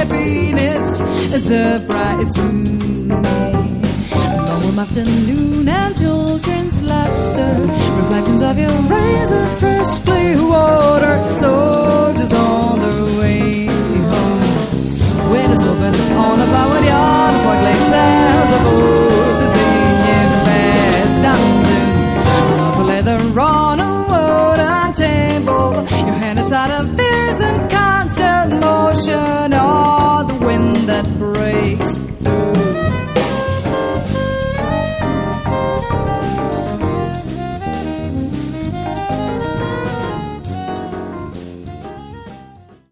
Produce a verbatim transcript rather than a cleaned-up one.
happiness as a bright moon. Warm afternoon and children's laughter, reflections of your eyes of fresh blue water, soldiers on their way.